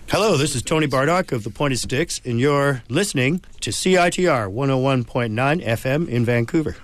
Hello, this is Tony Bardock of the Pointed Sticks, and you're listening to CITR 101.9 FM in Vancouver.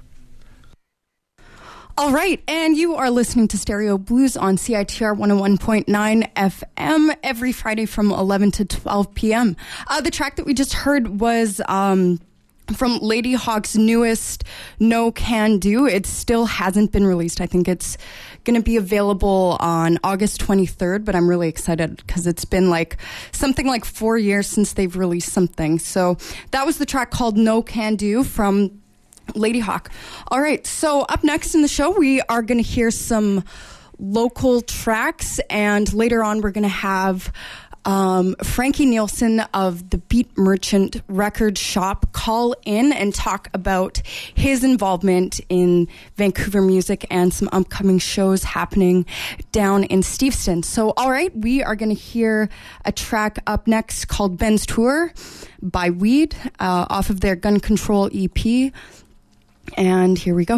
All right, and you are listening to Stereo Blues on CITR 101.9 FM every Friday from 11 to 12 p.m. The track that we just heard was from Ladyhawke's newest No Can Do. It still hasn't been released. I think it's going to be available on August 23rd, but I'm really excited because it's been something like 4 years since they've released something. So that was the track called No Can Do from Ladyhawke. All right, so up next in the show, we are going to hear some local tracks, and later on we're going to have Frankie Nielsen of the Beat Merchant Record Shop call in and talk about his involvement in Vancouver music and some upcoming shows happening down in Steveston. So, all right, we are going to hear a track up next called Ben's Tour by Weed off of their Gun Control EP. And here we go.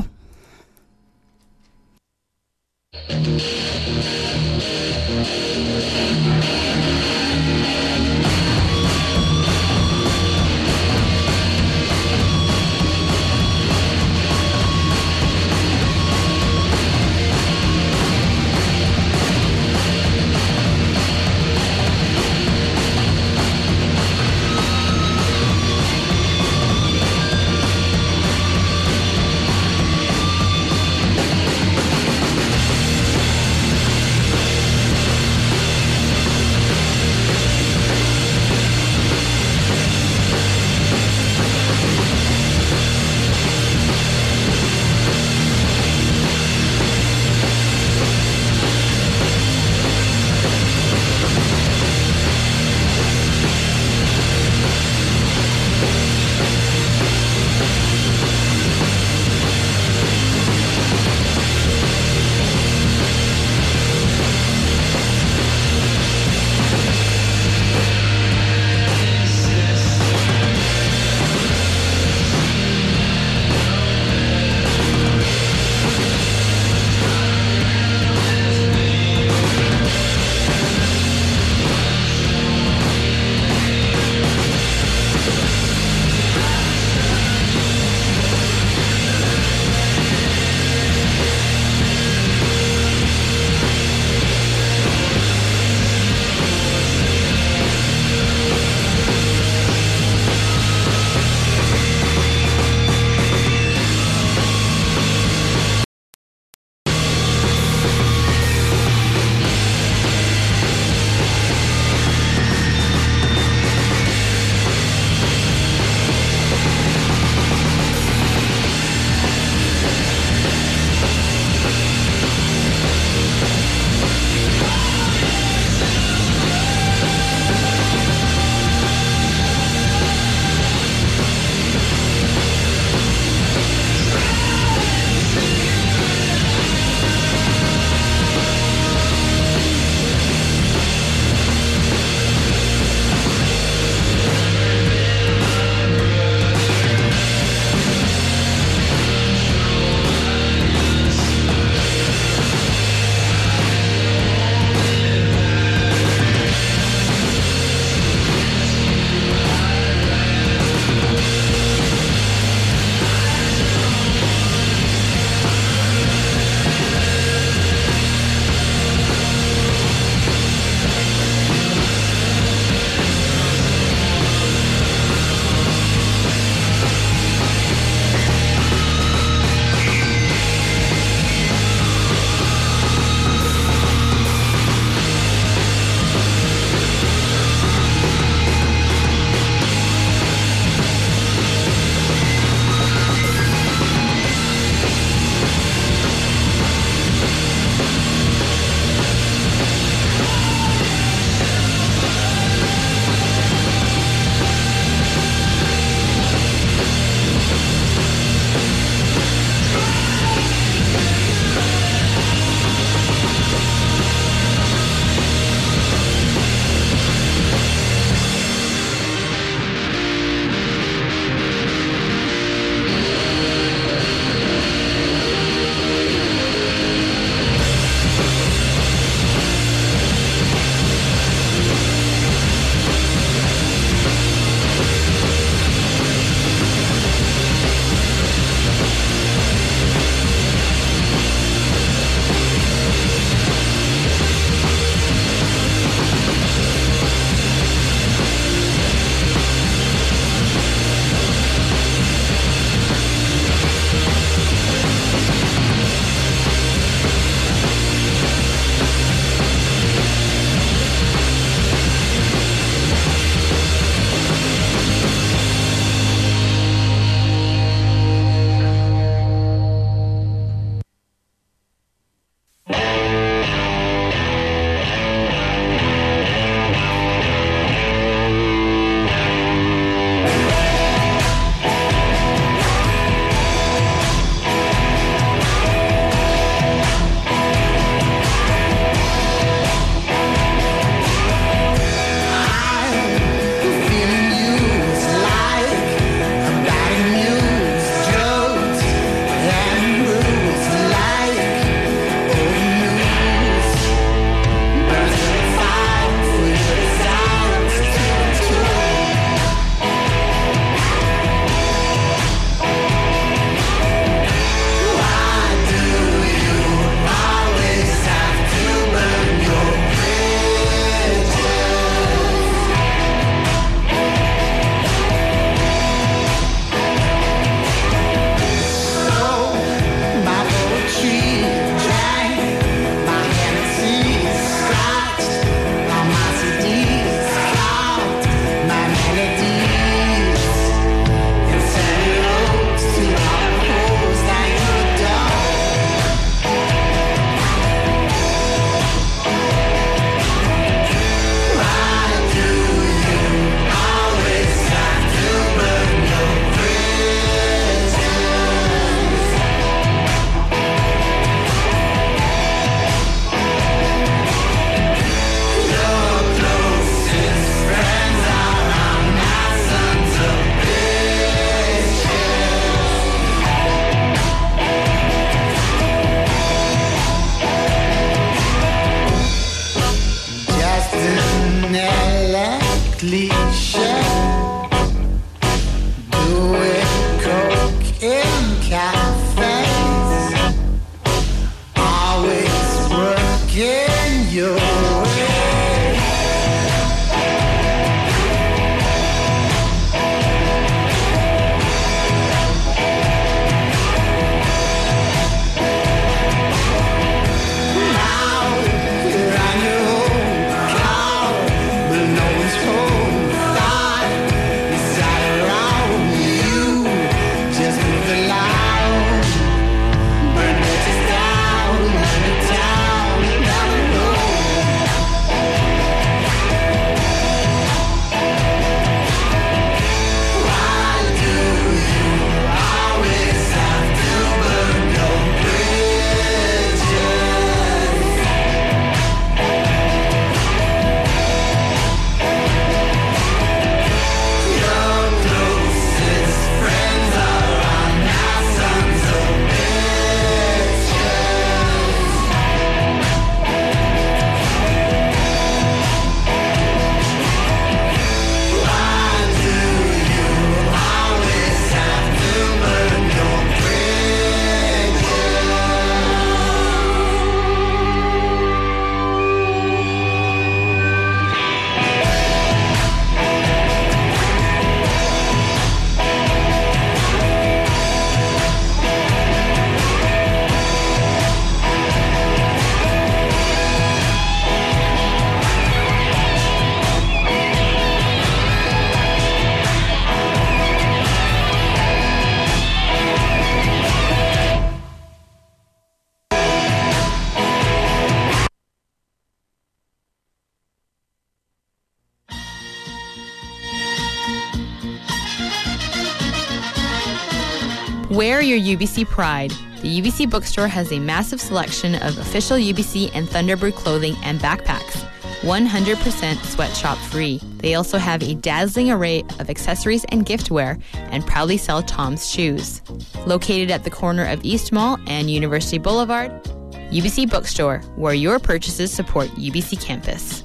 Wear your UBC pride. The UBC bookstore has a massive selection of official UBC and Thunderbird clothing and backpacks. 100% sweatshop free. They also have a dazzling array of accessories and giftware and proudly sell Tom's shoes. Located at the corner of East Mall and University Boulevard, UBC Bookstore, where your purchases support UBC campus.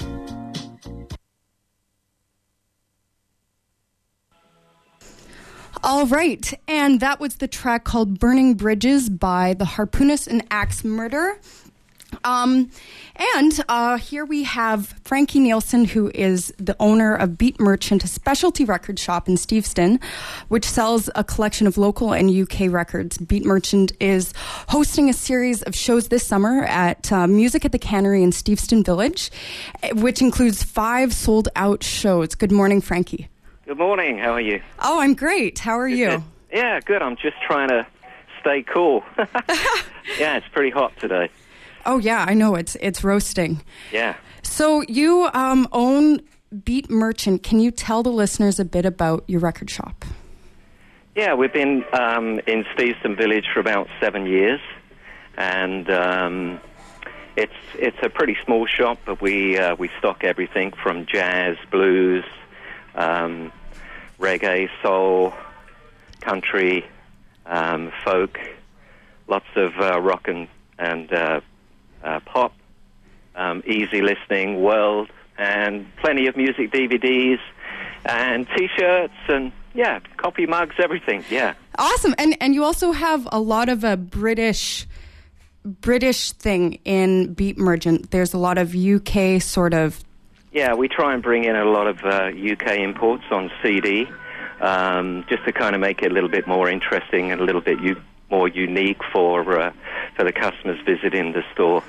All right, and that was the track called Burning Bridges by the Harpoonist and Axe Murder. Here we have Frankie Nielsen, who is the owner of Beat Merchant, a specialty record shop in Steveston, which sells a collection of local and UK records. Beat Merchant is hosting a series of shows this summer at Music at the Cannery in Steveston Village, which includes 5 sold-out shows. Good morning, Frankie. Good morning. How are you? Oh, I'm great. How are you? Yeah, good. I'm just trying to stay cool. Yeah, it's pretty hot today. Oh, yeah, I know. It's roasting. Yeah. So you own Beat Merchant. Can you tell the listeners a bit about your record shop? Yeah, we've been in Steveston Village for about 7 years, and it's a pretty small shop, but we stock everything from jazz, blues, reggae, soul, country, folk, lots of rock and pop, easy listening, world, and plenty of music DVDs and T-shirts and, yeah, coffee mugs, everything, yeah. Awesome. And you also have a lot of a British thing in Beat Merchant. There's a lot of UK sort of... Yeah, we try and bring in a lot of UK imports on CD, just to kind of make it a little bit more interesting and a little bit more unique for the customers visiting the store.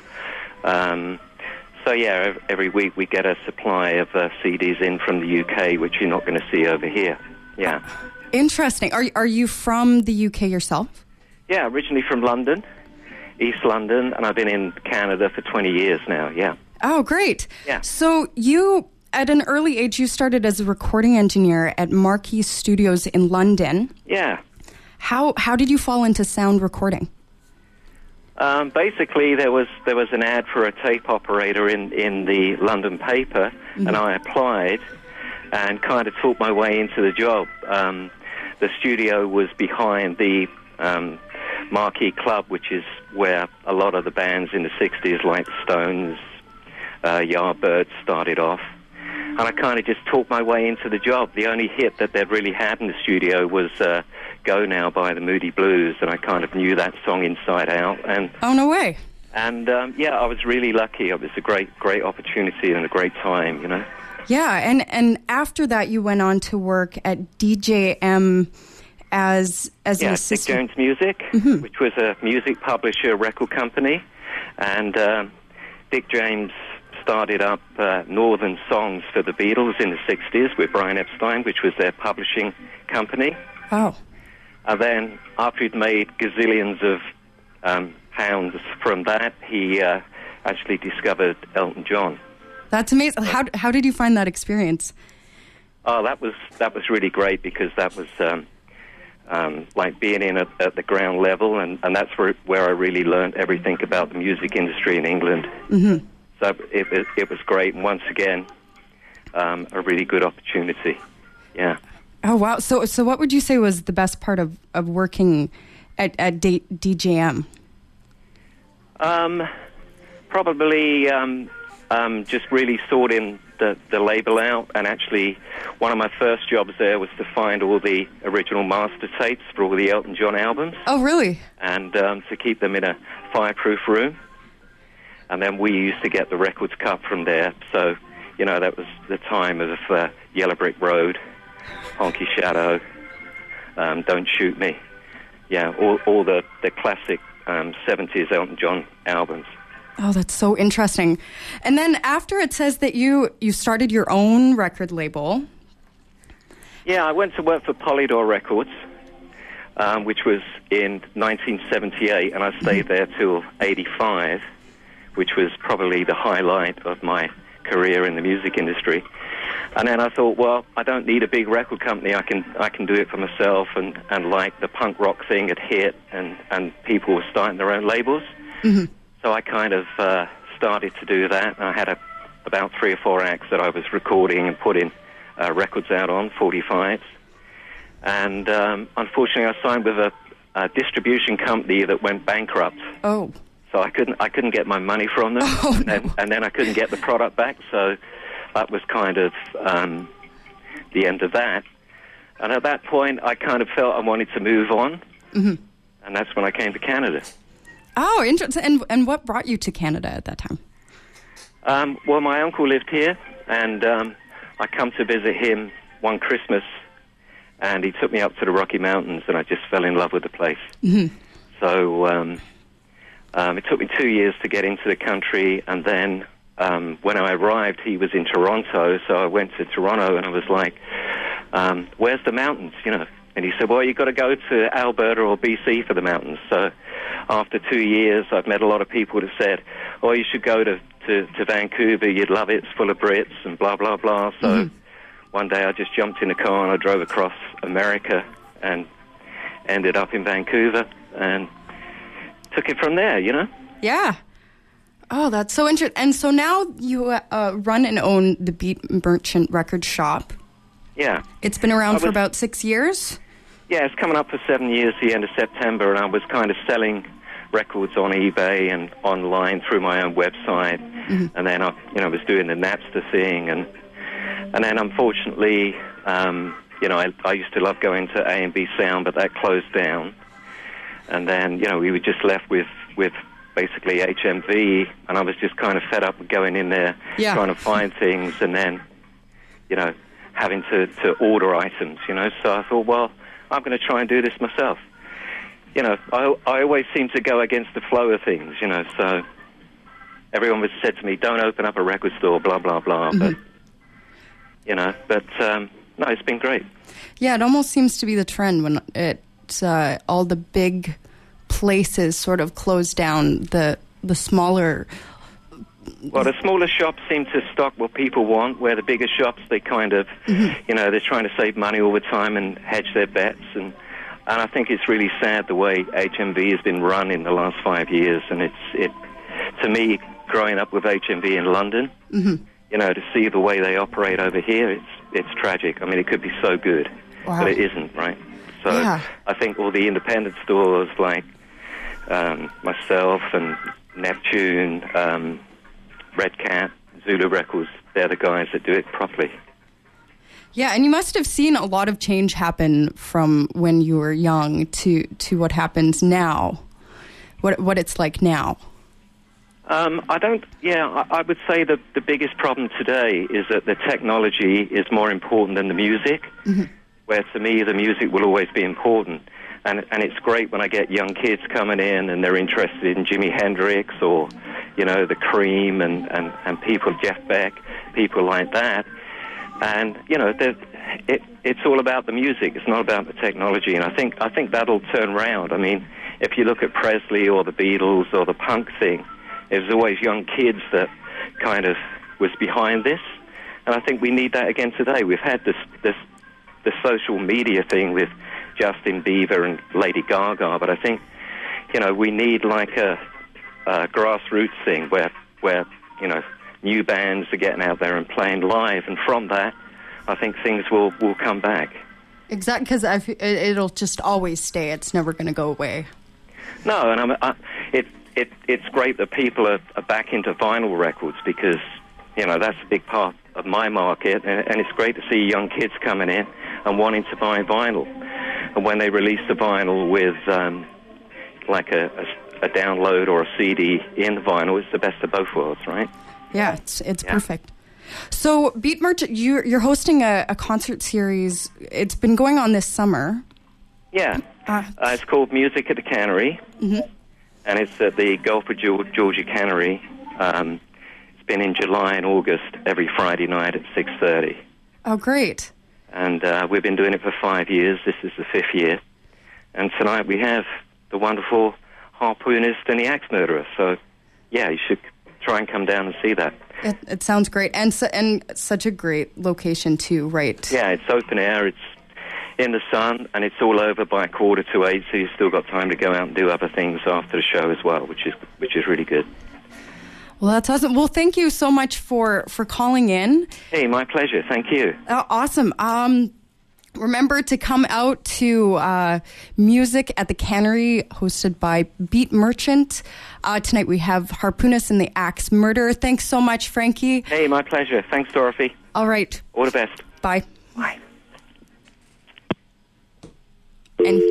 So yeah, every week we get a supply of CDs in from the UK, which you're not going to see over here. Yeah. Interesting. Are you from the UK yourself? Yeah, originally from London, East London, and I've been in Canada for 20 years now, yeah. Oh, great. Yeah. So you, at an early age, you started as a recording engineer at Marquee Studios in London. Yeah. How did you fall into sound recording? Basically, there was an ad for a tape operator in the London paper, and I applied and kind of taught my way into the job. The studio was behind the Marquee Club, which is where a lot of the bands in the 60s, like Stones, Yardbirds, started off. And I kind of just taught my way into the job. The only hit that they'd really had in the studio was Go Now by the Moody Blues, and I kind of knew that song inside out. And oh, no way. And, yeah, I was really lucky. It was a great opportunity and a great time, you know. Yeah, and after that you went on to work at DJM as an assistant. Dick Jones Music, which was a music publisher record company. And Dick James started up Northern Songs for the Beatles in the 60s with Brian Epstein, which was their publishing company. Oh. And then after he'd made gazillions of pounds from that, he actually discovered Elton John. That's amazing. How did you find that experience? Oh, that was really great, because that was like being in at the ground level, and that's where I really learned everything about the music industry in England. Mm-hmm. So it was great, and once again, a really good opportunity. Yeah. Oh, wow. So what would you say was the best part of working at DJM? Probably just really sorting the label out, and actually one of my first jobs there was to find all the original master tapes for all the Elton John albums. Oh, really? And to keep them in a fireproof room. And then we used to get the records cut from there. So, you know, that was the time of Yellow Brick Road, Honky Shadow, Don't Shoot Me. Yeah, all the classic 70s Elton John albums. Oh, that's so interesting. And then after, it says that you started your own record label. Yeah, I went to work for Polydor Records, which was in 1978, and I stayed there till 85, which was probably the highlight of my career in the music industry. And then I thought, well, I don't need a big record company. I can do it for myself. And like the punk rock thing had hit, and people were starting their own labels. Mm-hmm. So I kind of started to do that. I had about 3 or 4 acts that I was recording and putting records out on, 45s. And unfortunately, I signed with a distribution company that went bankrupt. Oh. So I couldn't get my money from them, and then I couldn't get the product back. So that was kind of the end of that. And at that point, I kind of felt I wanted to move on, mm-hmm. and that's when I came to Canada. Oh, interesting. And what brought you to Canada at that time? Well, my uncle lived here, and I come to visit him one Christmas, and he took me up to the Rocky Mountains, and I just fell in love with the place. Mm-hmm. So it took me 2 years to get into the country, and then when I arrived, he was in Toronto, so I went to Toronto, and I was like, where's the mountains, you know? And he said, well, you've got to go to Alberta or BC for the mountains. So after 2 years, I've met a lot of people that said, oh, you should go to Vancouver, you'd love it, it's full of Brits, and blah, blah, blah. So mm-hmm. one day I just jumped in a car and I drove across America and ended up in Vancouver and took it from there, you know? Yeah. Oh, that's so interesting. And so now you run and own the Beat Merchant Record Shop. Yeah. It's been around for about 6 years? Yeah, it's coming up for 7 years, the end of September, and I was kind of selling records on eBay and online through my own website, mm-hmm. and then I was doing the Napster thing, and then unfortunately, I used to love going to A&B Sound, but that closed down, and then we were just left with basically HMV, and I was just kind of fed up with going in there, trying to find things, and then having to order items, so I thought, well, I'm going to try and do this myself. I always seem to go against the flow of things, so everyone was said to me, don't open up a record store, blah, blah, blah, mm-hmm. but no, it's been great. Yeah, it almost seems to be the trend when it's all the big places sort of close down, the smaller... Well, the smaller shops seem to stock what people want, where the bigger shops, they kind of, mm-hmm. They're trying to save money all the time and hedge their bets, and I think it's really sad the way HMV has been run in the last 5 years, and it to me, growing up with HMV in London, mm-hmm. To see the way they operate over here, it's tragic. I mean, it could be so good, wow. but it isn't, right? So yeah. I think all the independent stores like myself and Neptune, Red Cat, Zulu Records, they're the guys that do it properly. Yeah, and you must have seen a lot of change happen from when you were young to what happens now, what it's like now. I would say that the biggest problem today is that the technology is more important than the music, mm-hmm. where to me the music will always be important. And it's great when I get young kids coming in and they're interested in Jimi Hendrix or, the Cream and people, Jeff Beck, people like that. And, it's all about the music. It's not about the technology. And I think that'll turn around. I mean, if you look at Presley or the Beatles or the punk thing, it was always young kids that kind of was behind this. And I think we need that again today. We've had this social media thing with Justin Bieber and Lady Gaga, but I think, we need like a grassroots thing where new bands are getting out there and playing live, and from that, I think things will come back. Exactly, because it'll just always stay. It's never going to go away. No, and it's great that people are back into vinyl records because, that's a big part of my market, and it's great to see young kids coming in and wanting to buy vinyl. And when they release the vinyl with like a download or a CD in the vinyl, it's the best of both worlds, right? Yeah, it's perfect. So, Beat Merchant, you're hosting a concert series. It's been going on this summer. Yeah. It's called Music at the Cannery, mm-hmm. and it's at the Gulf of Georgia Cannery. It's been in July and August every Friday night at 6:30. Oh, great. And we've been doing it for 5 years. This is the 5th year. And tonight we have the wonderful Harpoonist and the Axe Murderer. So, yeah, you should try and come down and see that. It sounds great, and such a great location too, right? Yeah, it's open air, it's in the sun, and it's all over by 7:45, so you've still got time to go out and do other things after the show as well, which is really good. Well, that's awesome. Well, thank you so much for calling in. Hey, my pleasure. Thank you. Awesome. Remember to come out to Music at the Cannery, hosted by Beat Merchant. Tonight we have Harpoonist and the Axe Murder. Thanks so much, Frankie. Hey, my pleasure. Thanks, Dorothy. All right. All the best. Bye. Bye. And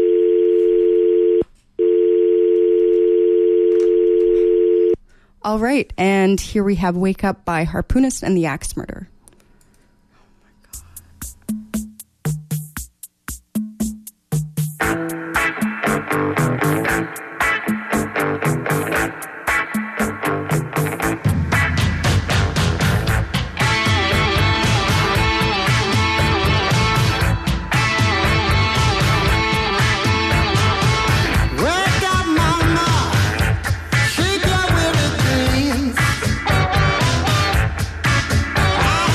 all right, and here we have Wake Up by Harpoonist and the Axe Murder. I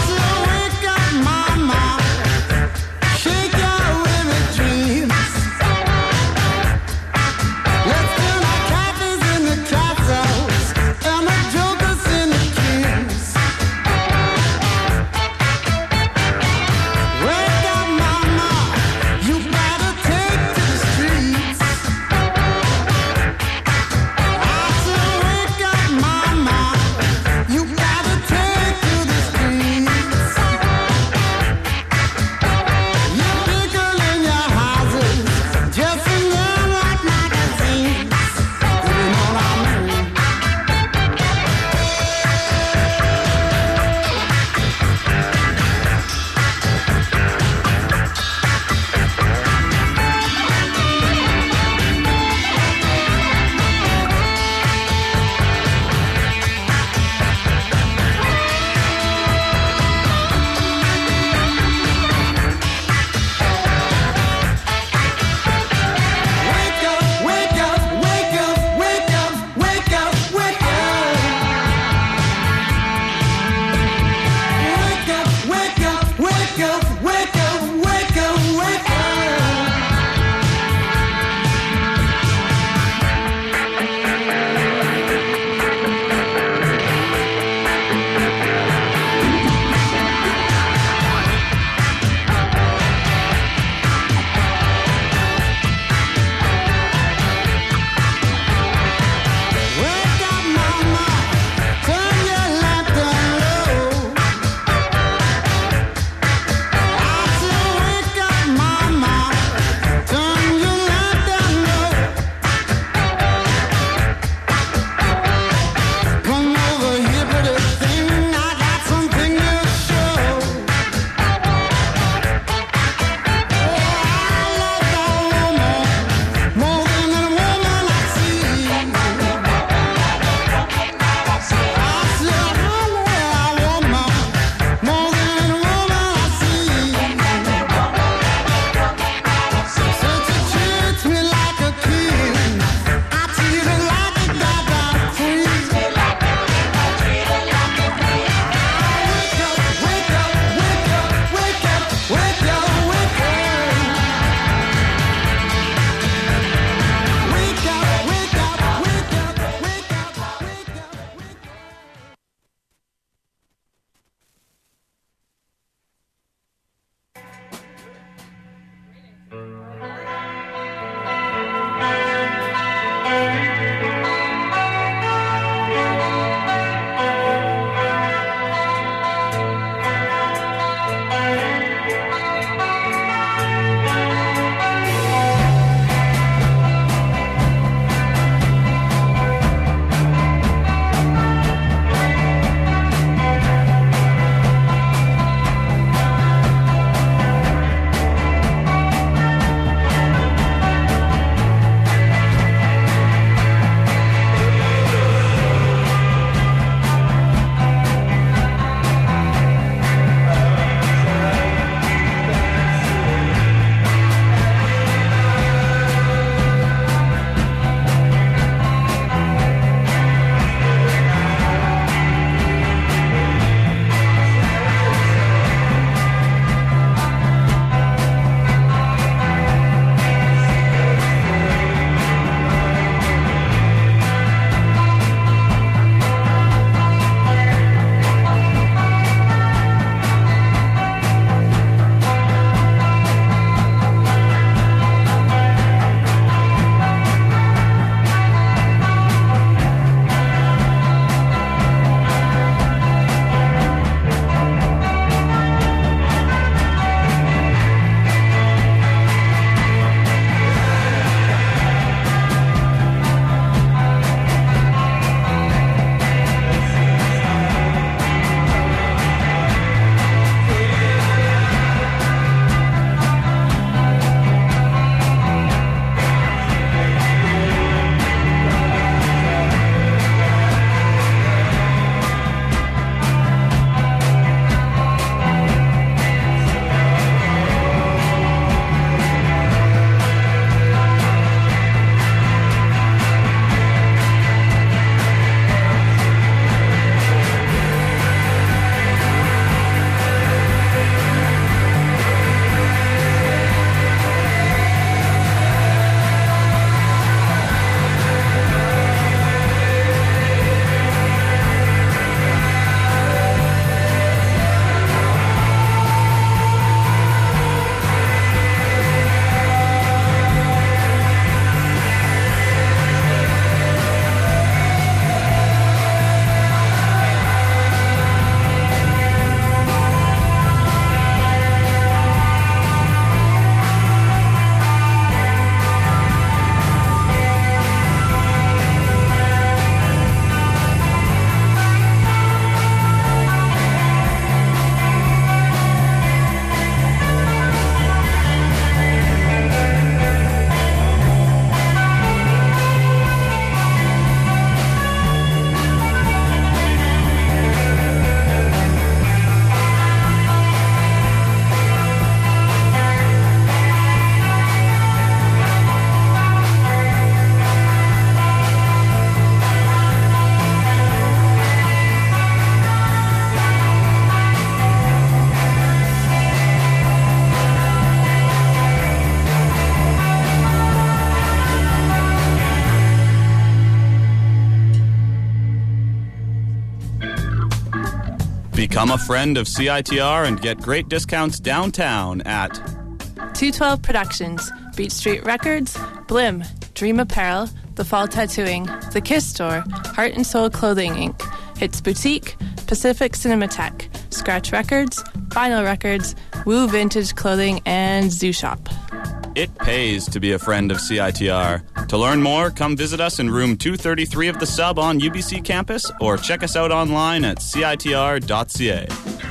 Become a friend of CITR and get great discounts downtown at 212 Productions, Beach Street Records, Blim, Dream Apparel, The Fall Tattooing, The Kiss Store, Heart and Soul Clothing Inc., Hits Boutique, Pacific Cinematheque, Scratch Records, Vinyl Records, Woo Vintage Clothing, and Zoo Shop. It pays to be a friend of CITR. To learn more, come visit us in room 233 of the Sub on UBC campus or check us out online at citr.ca.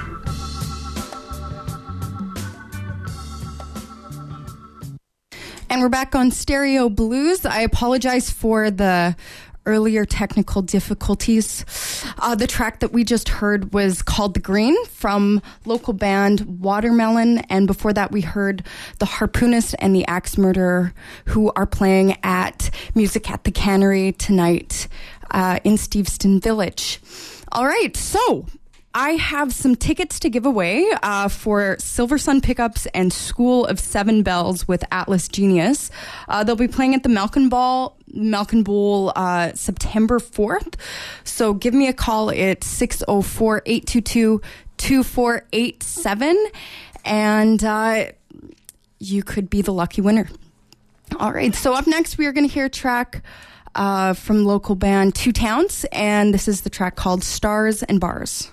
And we're back on Stereo Blues. I apologize for the earlier technical difficulties. The track that we just heard was called The Green from local band Watermelon. And before that, we heard The Harpoonist and the Axe Murderer, who are playing at Music at the Cannery tonight in Steveston Village. All right, so I have some tickets to give away for Silver Sun Pickups and School of Seven Bells with Atlas Genius. They'll be playing at the Malkin Bowl September 4th. So give me a call at 604-822-2487 and you could be the lucky winner. All right, so up next we are going to hear a track from local band Two Towns, and this is the track called Stars and Bars.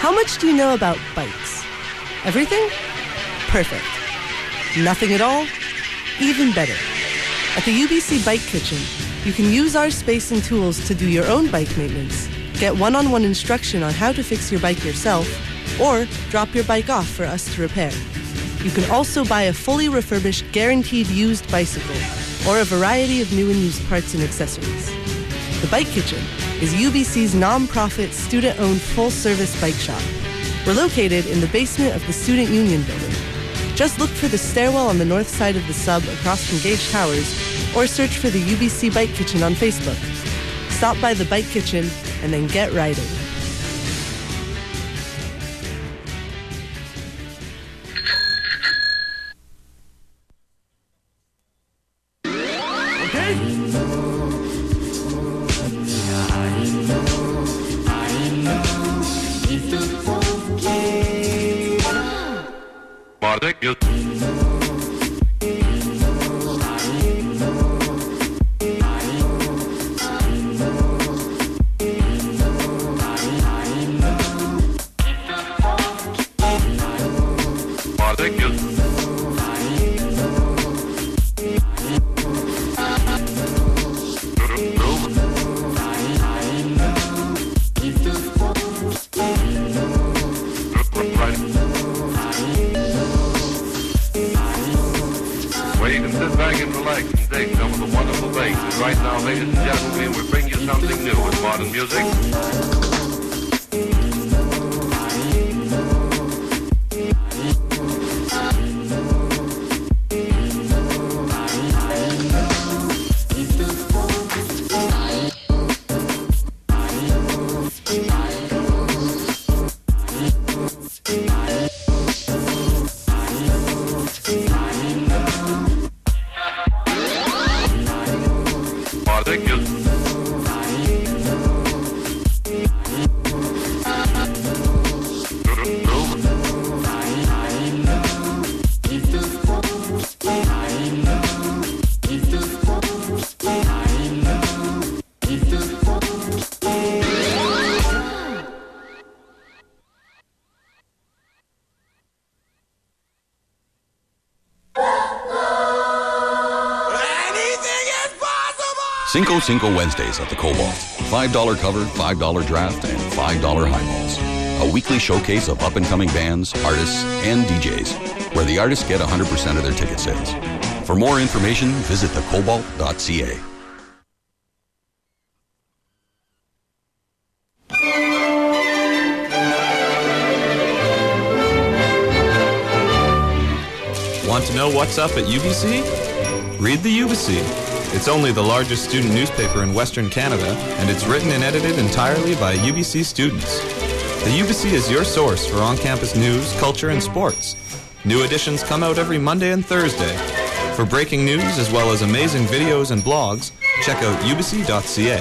How much do you know about bikes? Everything? Perfect. Nothing at all? Even better. At the UBC Bike Kitchen, you can use our space and tools to do your own bike maintenance, get one-on-one instruction on how to fix your bike yourself, or drop your bike off for us to repair. You can also buy a fully refurbished, guaranteed used bicycle, or a variety of new and used parts and accessories. The Bike Kitchen is UBC's non-profit, student-owned, full-service bike shop. We're located in the basement of the Student Union building. Just look for the stairwell on the north side of the sub across from Gage Towers, or search for the UBC Bike Kitchen on Facebook. Stop by the Bike Kitchen and then get riding. Cinco Wednesdays at the Cobalt. $5 cover, $5 draft, and $5 highballs. A weekly showcase of up-and-coming bands, artists, and DJs, where the artists get 100% of their ticket sales. For more information, visit thecobalt.ca. Want to know what's up at UBC? Read the UBC. It's only the largest student newspaper in Western Canada, and it's written and edited entirely by UBC students. The UBC is your source for on-campus news, culture, and sports. New editions come out every Monday and Thursday. For breaking news as well as amazing videos and blogs, check out ubc.ca.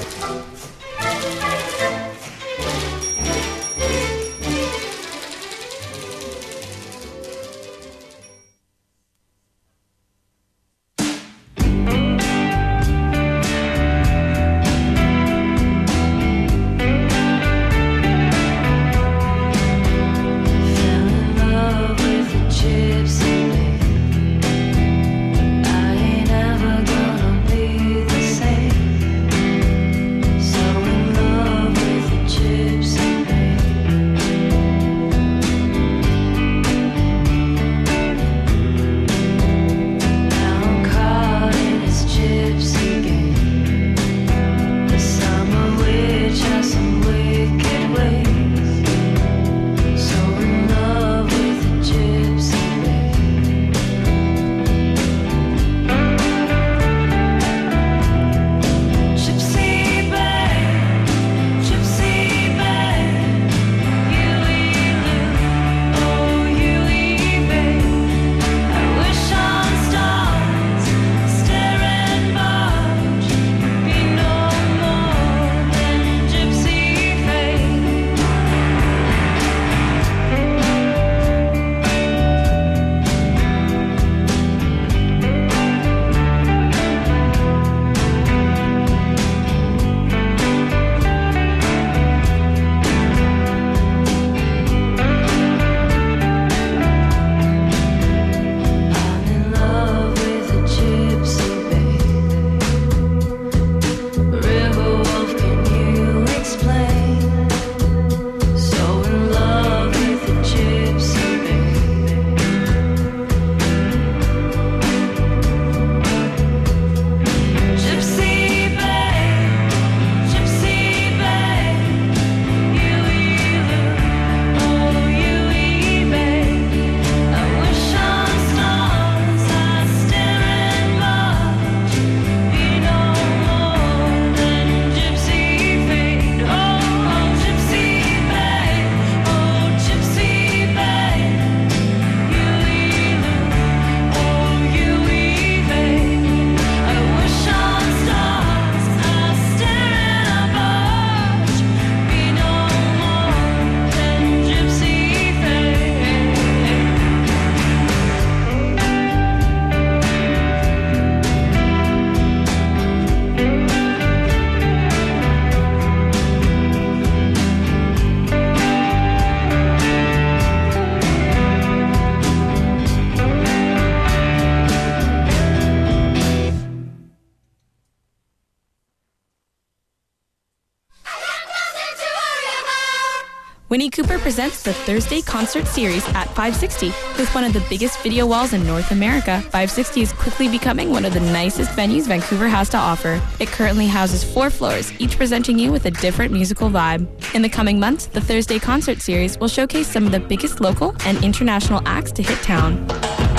Winnie Cooper presents the Thursday Concert Series at 560. With one of the biggest video walls in North America, 560 is quickly becoming one of the nicest venues Vancouver has to offer. It currently houses 4 floors, each presenting you with a different musical vibe. In the coming months, the Thursday Concert Series will showcase some of the biggest local and international acts to hit town.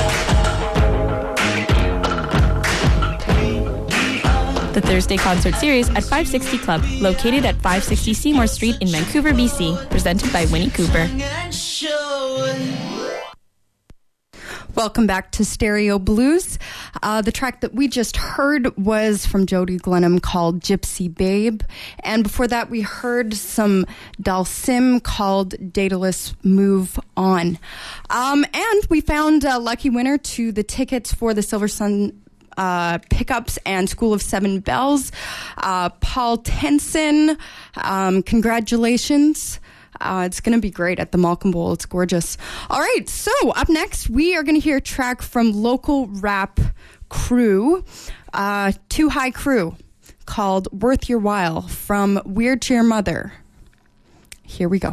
The Thursday Concert Series at 560 Club, located at 560 Seymour Street in Vancouver, BC, presented by Winnie Cooper. Welcome back to Stereo Blues. The track that we just heard was from Jody Glenham called Gypsy Babe. And before that, we heard some Dalsim called Daedalus Move On. And we found a lucky winner to the tickets for the Silver Sun Pickups and School of Seven Bells. Paul Tenson, congratulations. It's going to be great at the Malcolm Bowl. It's gorgeous. All right, so up next, we are going to hear a track from local rap crew, Too High Crew, called Worth Your While from Weird to Your Mother. Here we go.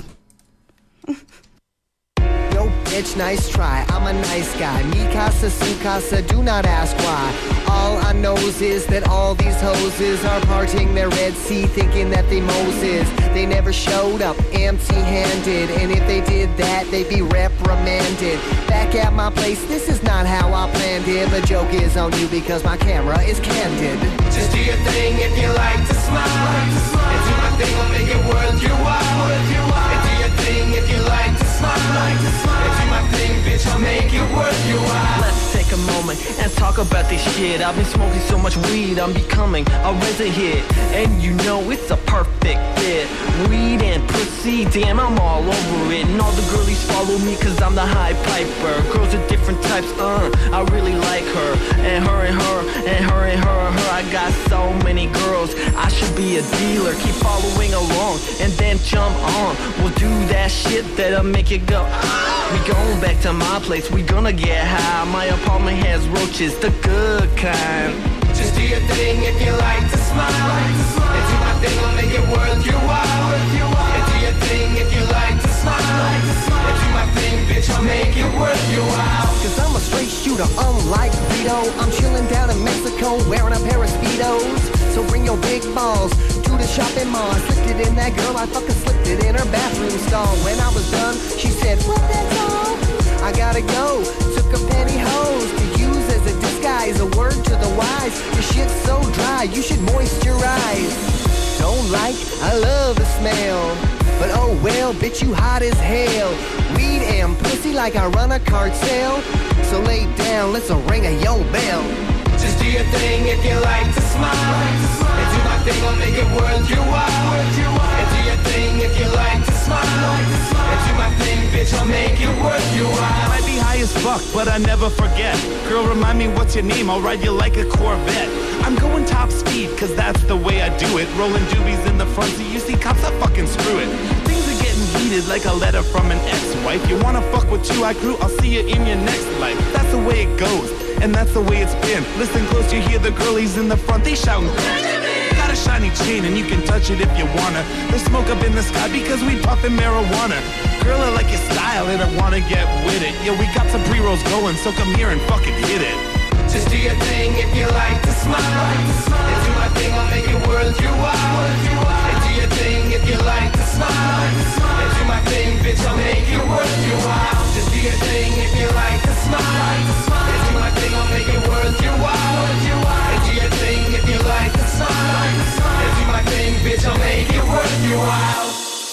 Yo, bitch, nice try. I'm a nice guy. Mi casa, su casa, do not ask why. All I knows is that all these hoses are parting their Red Sea thinking that they Moses. They never showed up empty-handed, and if they did that, they'd be reprimanded. Back at my place, this is not how I planned it. The joke is on you because my camera is candid. Just do your thing if you like to smile. And do my thing, I'll make it worth your while. And do your thing if you like to smile. And do my thing, bitch, I'll make it worth your while. Let's take a moment and talk about this shit. I've been smoking so much weed, I'm becoming a resin hit. And you know it's a perfect fit. Weed and pussy, damn, I'm all over it. And all the girlies follow me cause I'm the high piper. Girls of different types, I really like her. And her and her, and her and her and her. I got so many girls, I should be a dealer. Keep following along and then jump on. We'll do that shit that'll make you go. We going back to my place, we gonna get high. My apartment has roaches, the good kind. Just do your thing if you like to smile. And do my thing, I'll make it worth your while. And do your thing if you like to smile. And do my thing, bitch, I'll make it worth your while. Cause I'm a straight shooter, unlike Vito. I'm chilling down in Mexico wearing a pair of Speedos. So bring your big balls to the shopping mall. I slipped it in that girl, I fucking slipped it in her bathroom stall. When I was done, she said, what, that's all? I gotta go, took a pantyhose to use as a disguise. A word to the wise, your shit's so dry, you should moisturize. Don't like, I love the smell. But oh well, bitch, you hot as hell. Weed and pussy like I run a cartel. So lay down, let's ring a yo bell. Just do your thing if you like to smile. And do my thing, I'll make it worth your while. And do your thing if you like to smile. And do my thing, bitch, I'll make it worth your while. Might be high as fuck, but I never forget. Girl, remind me what's your name, I'll ride you like a Corvette. I'm going top speed, cause that's the way I do it. Rolling doobies in the front seat, you see cops, I fucking screw it. Things are getting heated like a letter from an ex-wife. You wanna fuck with Too High Crew, I'll see you in your next life. That's the way it goes, and that's the way it's been. Listen close, you hear the girlies in the front, they shouting. Got a shiny chain and you can touch it if you wanna. There's smoke up in the sky because we puffin' marijuana. Girl, I like your style and I wanna get with it. Yeah, we got some pre-rolls going, so come here and fucking hit it. Just do your thing if you like to smile. And do my thing, I'll make it worth your while. And do your thing if you like to smile. And do my thing, bitch, I'll make it worth your while. Just do your thing if you like to smile. And do my thing, I'll make it worth your while. And do your thing if you like to smile. And do my thing, bitch, I'll make it worth your while.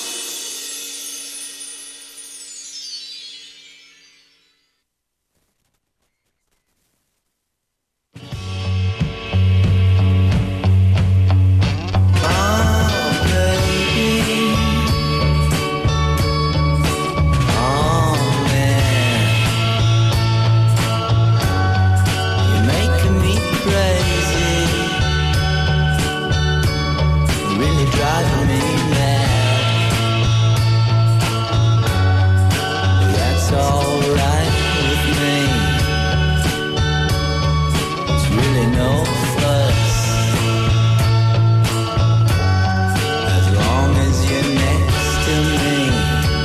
Driving me mad. to me.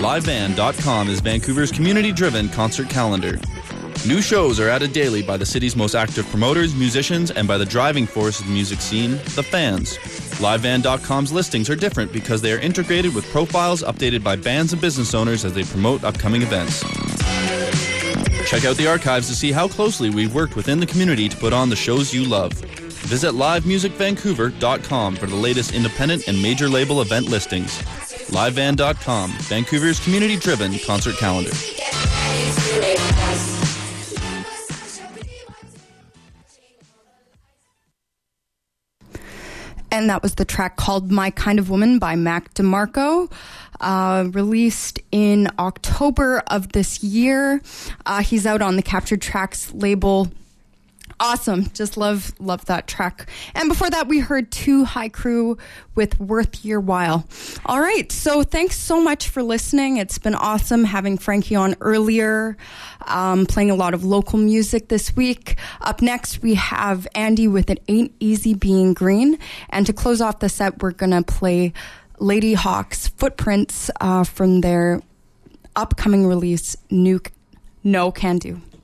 LiveBand.com is Vancouver's community-driven concert calendar. New shows are added daily by the city's most active promoters, musicians, and by the driving force of the music scene, the fans. LiveBand.com's listings are different because they are integrated with profiles updated by bands and business owners as they promote upcoming events. Check out the archives to see how closely we've worked within the community to put on the shows you love. Visit livemusicvancouver.com for the latest independent and major label event listings. LiveBand.com, Vancouver's community-driven concert calendar. And that was the track called My Kind of Woman by Mac DeMarco, released in October of this year. He's out on the Captured Tracks label. Awesome. Just love that track. And before that, we heard Two High Crew with Worth Your While. All right. So thanks so much for listening. It's been awesome having Frankie on earlier, playing a lot of local music this week. Up next, we have Andy with It Ain't Easy Being Green. And to close off the set, we're going to play Lady Hawk's Footprints from their upcoming release, No Can Do.